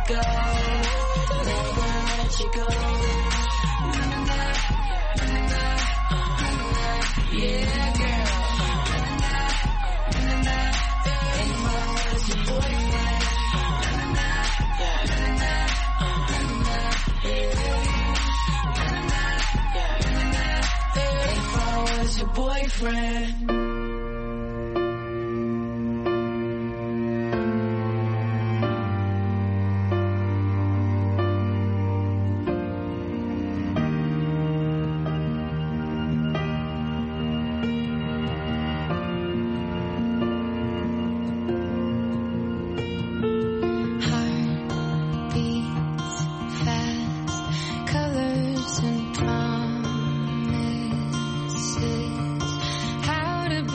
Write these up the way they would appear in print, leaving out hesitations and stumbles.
go, never let you go. Yeah, girl. If I was your boyfriend, if I was your boyfriend. Colors and promises, how to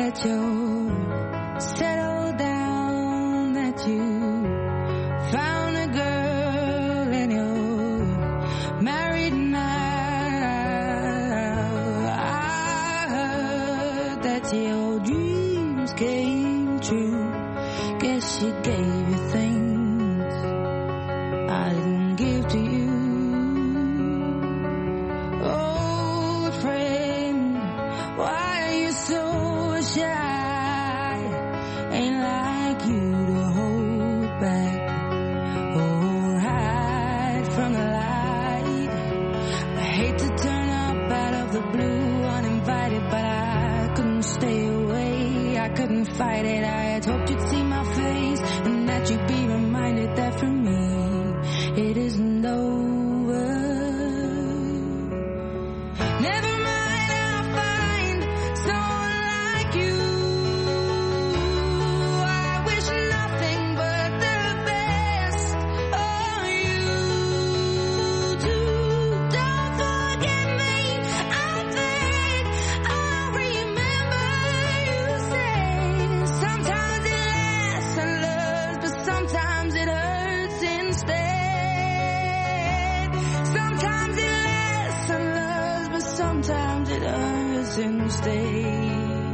that you're settled down, that you found a girl and you're married now. I heard that your dreams came true. Guess she gave you things I didn't give to you. Old friend, why are you so shy? Ain't like you to hold back or hide from the light. I hate to turn up out of the blue uninvited, but I couldn't stay away. I couldn't fight it. I had hoped you'd see my face and that you'd be reminded that for me it isn't over. Never mind, I'll find someone like you. I wish nothing but the best for you too. Don't forget me, I think I'll remember you say sometimes it lasts and loves, but sometimes it hurts instead. Sometimes it lasts and loves, but sometimes it hurts instead.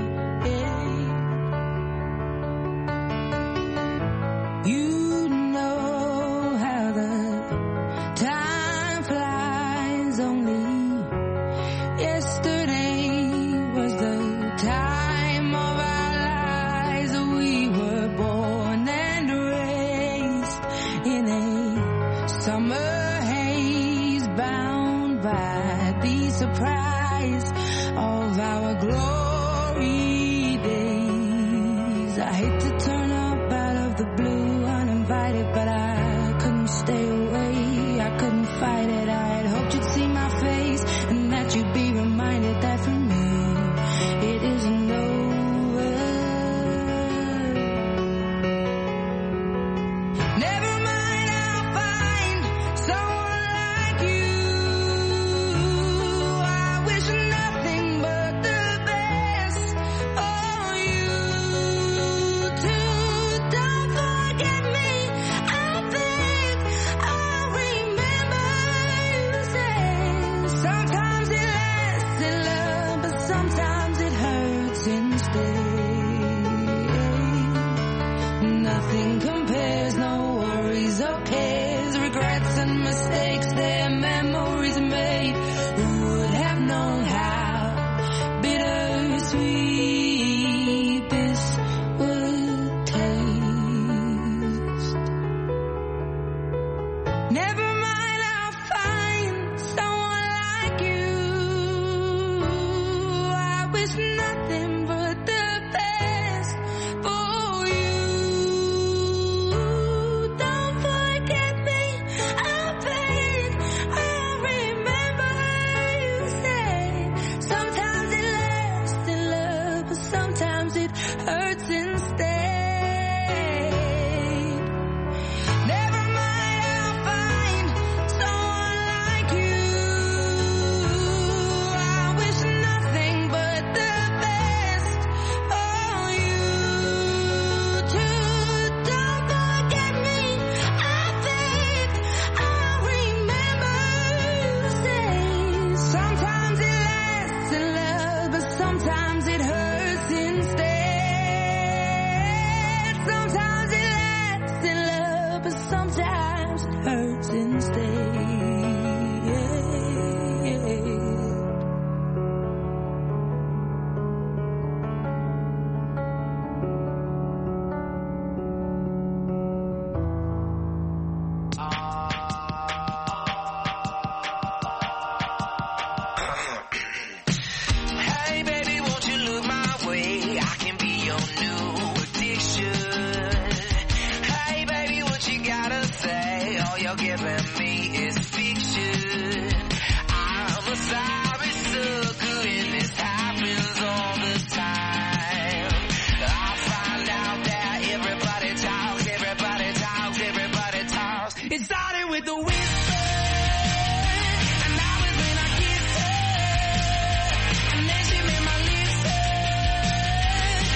You know how the time flies. Only yesterday was the time of our lives. We were born and raised in a summer haze, bound by the surprise of our glory days. I hate to turn up out of the blue uninvited, but I couldn't stay away. I couldn't fight it. I had hoped you'd see my face and that you'd be reminded that for me it isn't over. Never mind, I'll find someone like you. I wish nothing but the best for you too. Don't forget me, I think I'll remember you say sometimes it lasts in love, but sometimes it hurts instead. Nothing compares, no worries or cares, regrets and mistakes, their memories made. Who would have known how bittersweet this would taste? Never mind, I'll find someone like you. I wish nothing but the best for you. Don't forget me, I think I'll remember you say sometimes it lasts in love, but sometimes it hurts instead. Never mind, I'll find someone like you. I wish nothing but the best for you too. Don't forget me, I think I'll remember you say sometimes it lasts in love, but sometimes it hurts instead. Sometimes it lasts in love, but sometimes it hurts instead. Hey baby, won't you look my way? I can be your new addiction. Hey baby, what you gotta say? All you're giving me is fiction. I'm a sorry sucker and this happens all the time. I find out that everybody talks, everybody talks, everybody talks. It started with the whisper, and that was when I kissed her. And then she made my lips hurt.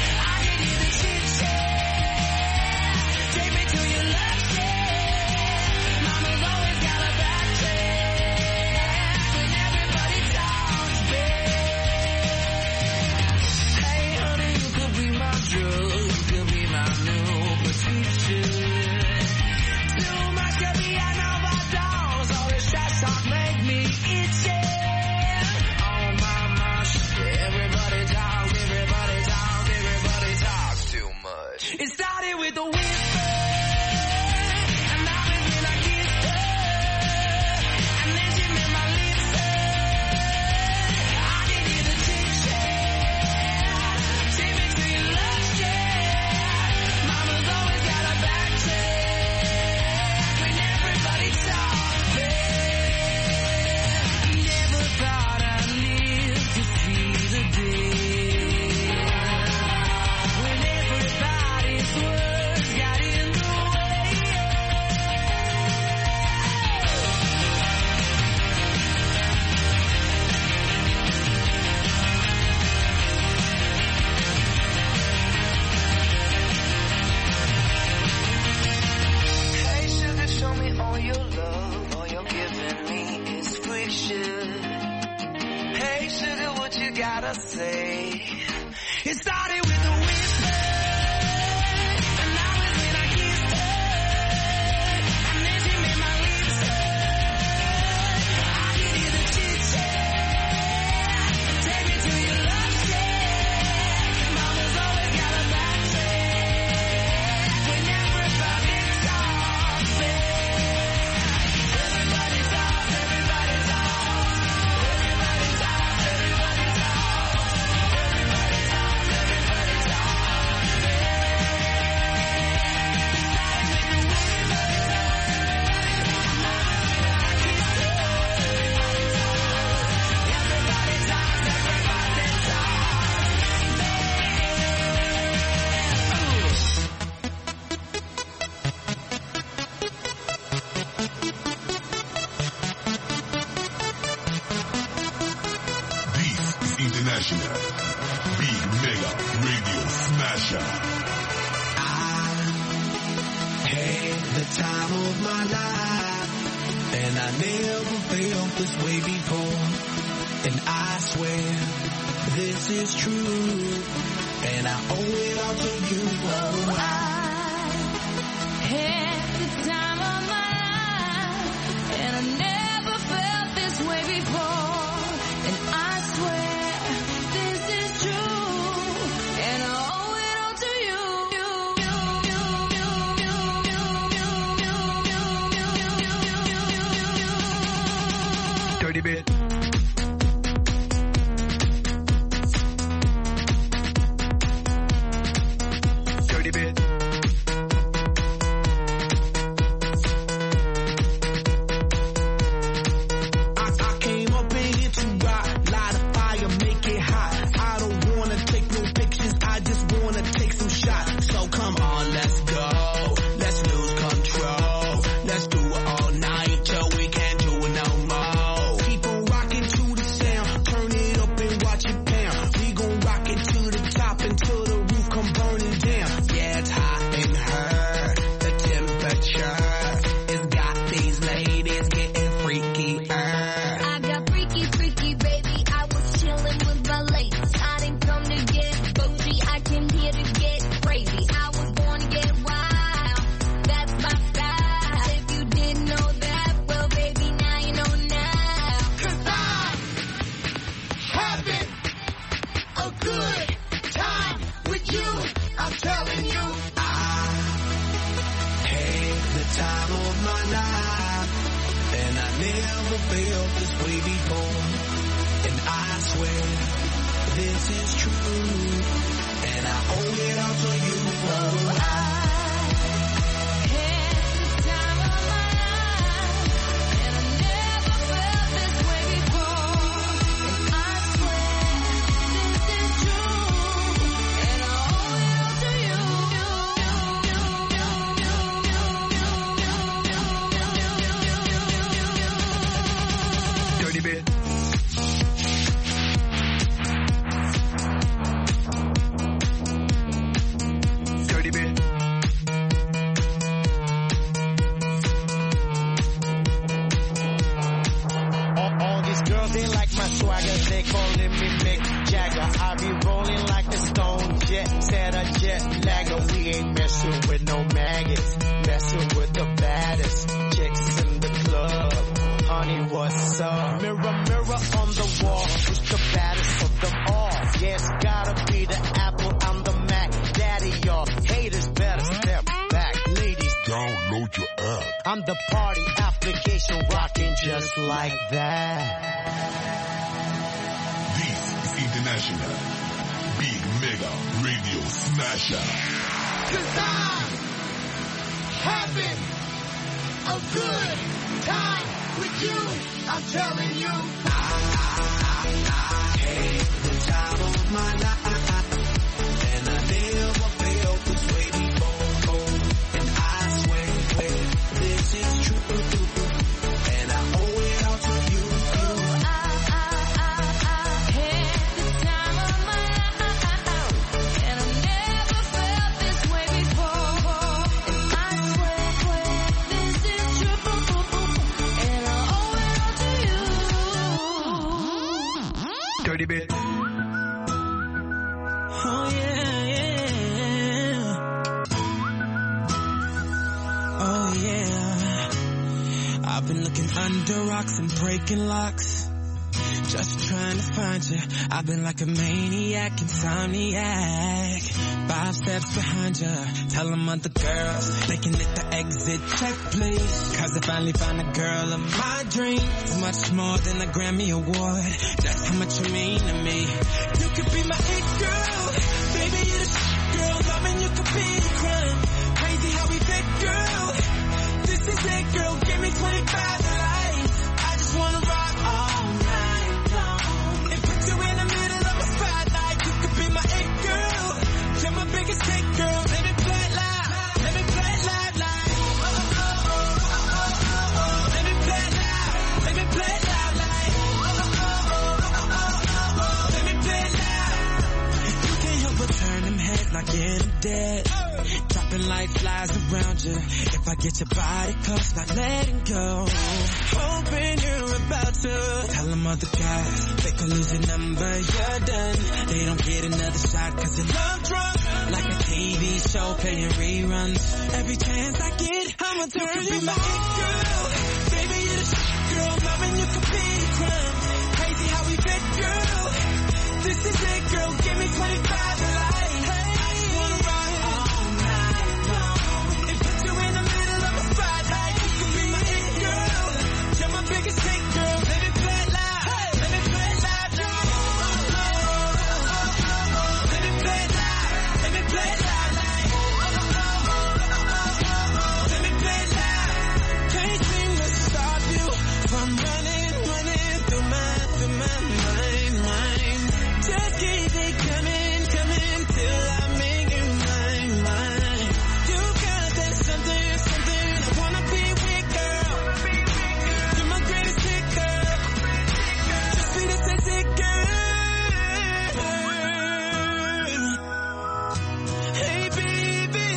started with a whisper, and that was when I kissed her, and then she made my lips hurt. I can hear the chit chat, take me to your love shack. Mama's always got a back check when everybody talks back. Never thought I'd live to see the day when everybody's words got in the way. Hey sugar, show me all your love. All you're giving me is friction. Hey sugar, what you gotta say? It started with a whisper, and that was when I kissed her, and then she made my lips hurt. I can hear the chit chat, take me to your love shack. Mama's always got a back check when everybody talks back. Everybody talks, everybody talks, everybody talks, everybody talks, everybody talks, everybody talks. This is International Big Mega Radio Smasher. Had the time of my life, and I never felt this way before. And I swear this is true, and I owe it all to you. Oh, I had the time of my life, and I never felt this way before. And I swear this is true, and I owe it all to you. dirty bit. Dirty bit. I came up in here to rock, light a fire, make it hot. I don't wanna take no pictures, I just wanna take some shots. So come on, let's go, let's lose control. Let's do it all night till we can't do it no more. Keep on rocking to the sound, turn it up and watch it pound. We gon' rock it to the top until the roof come burning down. Yeah, it's hot in her, the temperature has got these ladies getting freaky. I got freaky, freaky, baby. I was chilling with my ladies. I didn't come to get bougie. I came here to get crazy. I was born to get wild. That's my style. If you didn't know that, well, baby, now you know now. 'Cause I'm having a good time with you. I'm telling you. Had the time of my life, and I never felt this way before. And I swear this is true, and I owe it all to you. Oh, I had the time of my life, and I never felt this way before. And I swear this is true, and I owe it all to you. dirty bit. Dirty bit. All these girls, they like my swagger, they calling me Mick Jagger. I be rolling like a stone jet, set a jet lagger. We ain't messing with no maggots, messing with the baddest chicks in the club. Honey, what's up? Mirror, mirror on the wall, who's the baddest of them all? Yeah, it's gotta be the Apple, I'm the Mac, daddy, y'all haters better I'm the party application rocking just like that. This is International Big Mega Radio Smasher. 'Cause I'm having a good time with you. I'm telling you. I had the time of my life. And I never felt this way before. And I swear this is true. And I owe it all to you. I had the time of my life, and I never felt this way before. And I swear this is true, and I owe it all to you. Dirty bit. Oh yeah, yeah. Oh yeah. I've been looking under rocks and breaking locks, just trying to find you. I've been like a maniac, insomniac. 5 steps behind you. Tell them other girls they can hit the exit check, please. 'Cause I finally found a girl of my dreams. Much more than a Grammy Award. That's how much you mean to me. You could be my it girl. Baby, you're the girl. Loving you could be a crime. Crazy how we fit, girl. This is it, girl. Give me 25 to life. I just wanna rock all night long and put you in the middle of a spotlight. You could be my it girl. You're my biggest hit, girl. Let me play it live. Let me play it live, live. Let me play it live. Let me play it live, live. Let me play it live. You can't help but turn them heads like you're in dead. Dropping like flies around you. If I get your body close, not letting go. Hoping you're about to tell them other guys they could lose your number, you're done. They don't get another shot 'cause they're love drunk. Like a TV show playing reruns. Every chance I get, I'ma turn you my it girl. Baby, you're the girl. Loving you could be a crime. Crazy how we fit, girl. This is it, girl. Give me 25 to life. I just wanna rock all night long and put you in the middle of a spotlight. You could be my it girl. You're my biggest hit, girl. Let me play it live. Let me play it live, live. Let me play it live. Let me play it live, live. Let me play it live. Can't seem to stop you from running through my mind. Just keep it coming till I make you mine. You got that something. I wanna be with, girl. You're my greatest hit, girl. Just be the sexy girl. Hey baby,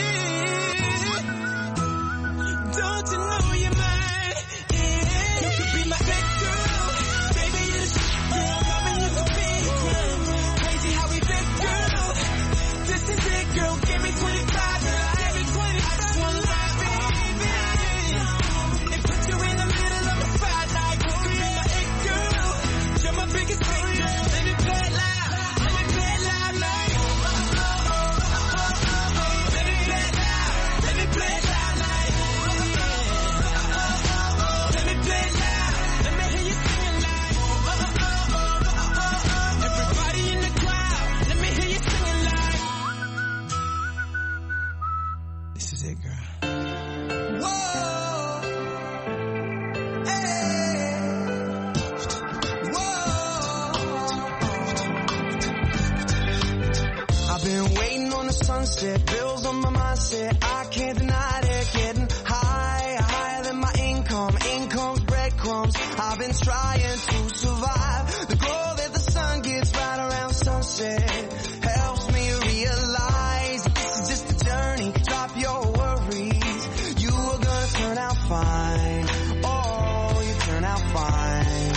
don't you know you're mine? Yeah. You could be my big girl. Baby, you're the girl. Loving you could be a crime. Crazy how we fit, girl. This is it, girl. Give me 25 to life. I just wanna rock all night and put you in the middle of a spotlight. You could be my it girl. You're my biggest hit, girl. Let me play it live. Let me play it live, live. Let me play it live. Let me play it live, live. Let me play it live. Let me hear you singing live. Everybody in the crowd, let me hear you singing live. This is it, girl. Whoa. Hey. Whoa. I've been waiting on the sunset, bills on my mindset. I can't deny it, getting higher than my income's breadcrumbs. I've been trying to survive. The glow that the sun gets right around sunset helps me realize that this is just a journey. Drop your worries, you are gonna turn out fine. Oh, you turn out fine.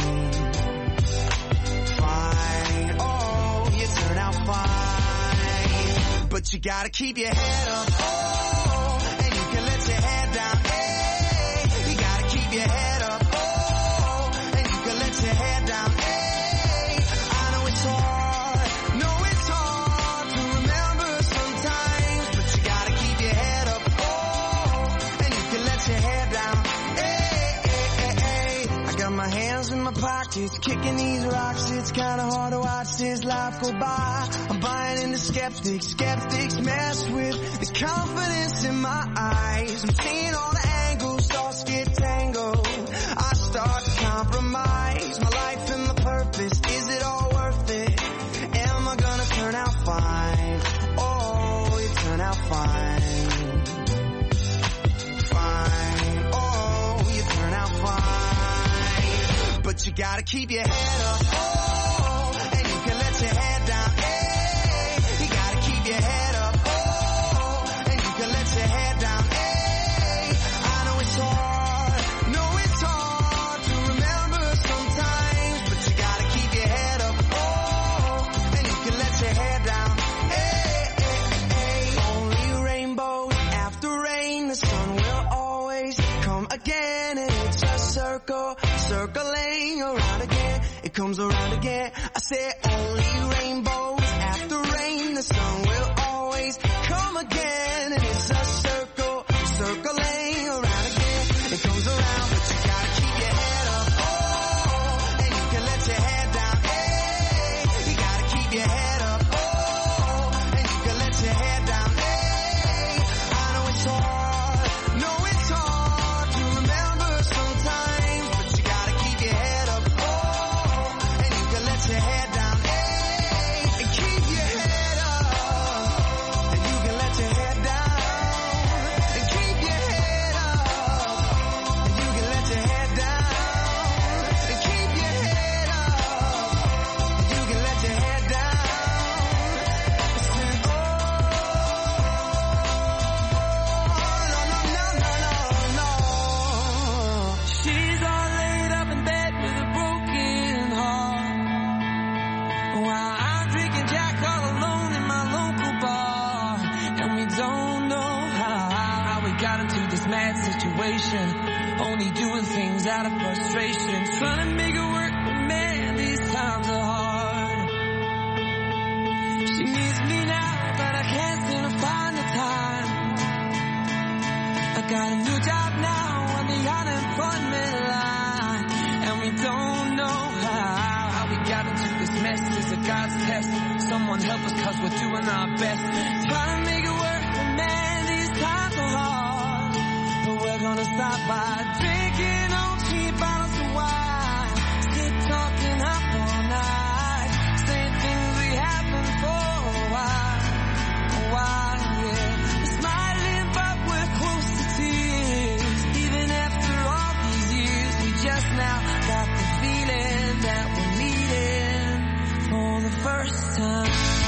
Fine, oh, you turn out fine. But you gotta keep your head up, oh, and you can let your head down, hey. You gotta keep your head up, oh, and you can let your head down, hey. I know it's hard to remember sometimes, but you gotta keep your head up, oh, and you can let your head down. pockets, kicking these rocks. It's kinda hard to watch this life go by. I'm buying into skeptics. Skeptics mess with the confidence in my eyes. I'm seeing all the angles, thoughts get tangled. I start to compromise my life and my purpose. Is it all worth it? Am I gonna turn out fine? Oh, you turn out fine. Fine. Oh, you turn out fine. But you gotta keep your head up. Oh, and you can let your head down. Hey, you gotta keep your head up. Oh, and you can let your head down. Hey, I know it's hard. No, it's hard to remember sometimes. But you gotta keep your head up. Oh, and you can let your head down. Hey, hey, hey. Only rainbows after rain. The sun will always come again. And it's a circle, circling around again. It comes around again. I say only rainbows after rain. The sun will always come again. And it's a circle, circling around again. It comes around, but you gotta keep your head up. Oh, and you can let your head down. Hey, you gotta keep your head up. Oh, and you can let your head down. Hey, I know it's hard. No, it's hard to remember sometimes, but you gotta keep your head up. Oh, and you can let your head down. Hey, and keep your head up. And you can let your head down. And keep your head up. And you can let your head down. And keep your head up. And you can let your head down. Say, oh, no. She's all laid up in bed with a broken heart, while I'm drinking Jack all alone in my local bar. And we don't know how we got into this mad situation, only doing things out of frustration, trying to make it work, but man, these times are hard. She needs me now, but I can't seem to find the time. I got a new job now on the unemployment line, and we don't know how we got into this mess. It's a God's test. Someone help us, cause we're doing our best, trying to make it work, but man, these times are hard. But we're gonna stop by drinking on cheap bottles of wine, sit talking up all night, saying things we haven't for a while, yeah. We're smiling, but we're close to tears. Even after all these years, we just now got the feeling that we're meeting for the first time.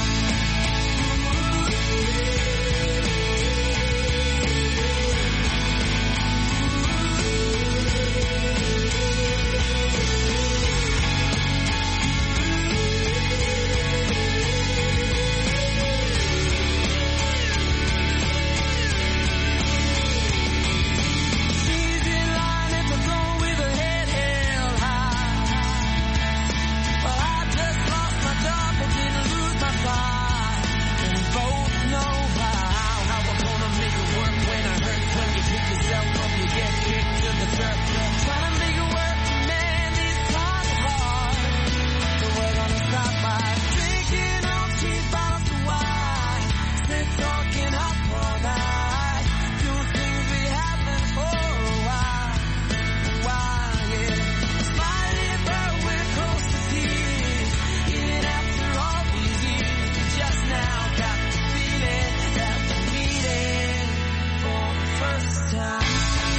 She's in line at the door with her head held high. Well, I just lost my job but didn't lose my pride. And we both know how we're gonna make it work when it hurts. When you pick yourself up, you get kicked to the dirt. Trying to make it work, man, these times are hard. So we're gonna stop by drinking on cheap bottles of wine, sit talking up all night, doing things we haven't for a while, yeah. Smiling, but we're close to tears. Even after all these years, we just now got the feeling that we're meeting for the first time.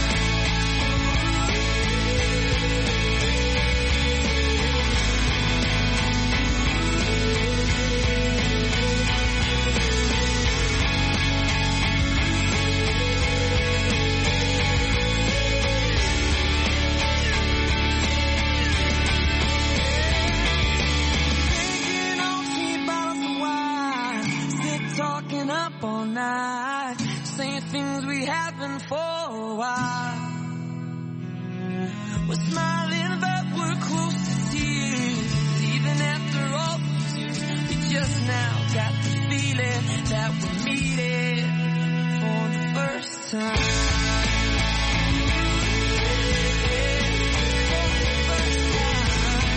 Drinking on cheap bottles of wine, sit talking up all night, saying things we haven't for a while. We're smiling, but we're close to tears. Even after all these years, we just now got the feeling that we're meeting for the first time. For the first time.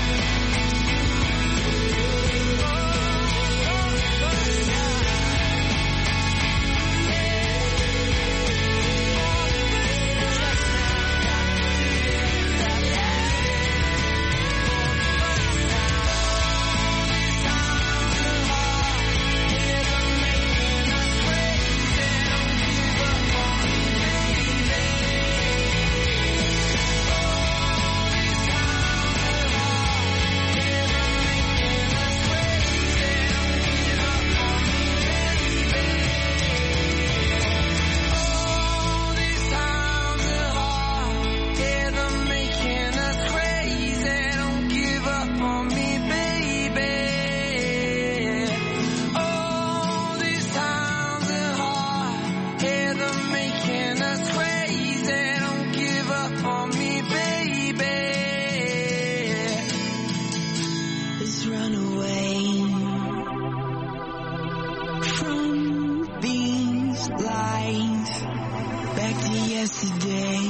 days back to yesterday.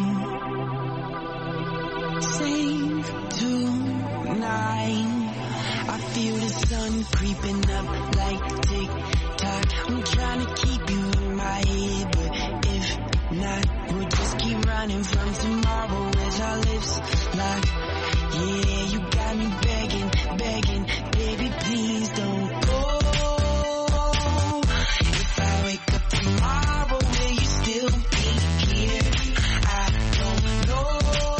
Same tonight. I feel the sun creeping up like tick-tock. I'm trying to keep you in my head, but if not, we'll just keep running from tomorrow as our lips lock. Yeah, you got me begging, begging, baby, please don't go. If I wake up tomorrow, will you still be here? I don't know.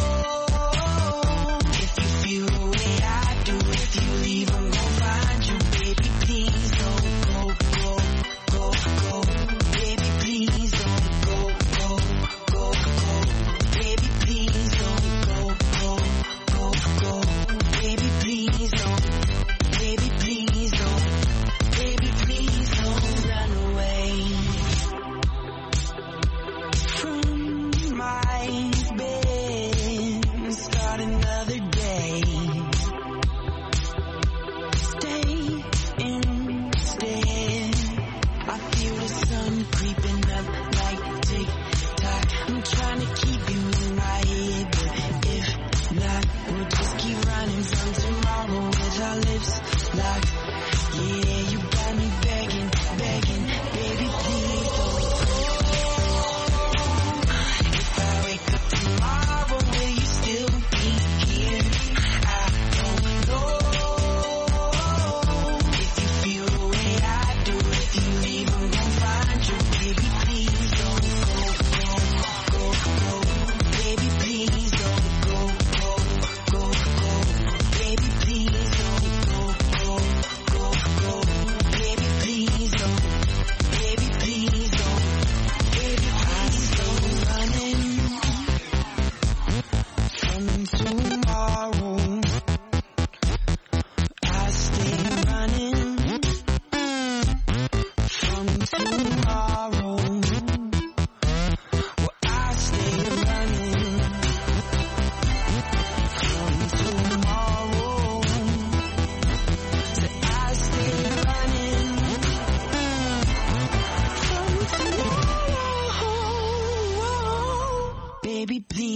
If you feel the way I do, if you leave, I'm gonna find you, baby, please don't go, go, go, go. Baby, please don't go, go, go, go. Baby, please don't go, go, go, go. Baby, please don't. Baby, please don't. Baby, please don't run away from my bed and start another day. Stay instead. I feel the sun creeping up like tick-tock. I'm trying to keep you in my head, but if not, we'll just keep running from tomorrow as our lips lock. Yeah, you got me begging, begging, baby, please don't go. If I wake up tomorrow, will you still be here? I don't know. If you feel the way I do, if you leave, I'm gonna find you, baby, please don't go, go, go, go. Baby, please don't go, go, go, go. Baby, please don't go, go, go, go. Baby, please don't. Baby, please don't. Baby, please don't. Running from tomorrow. I stay running from tomorrow. Well, I stay running from tomorrow. So I stay running from tomorrow. Baby, please.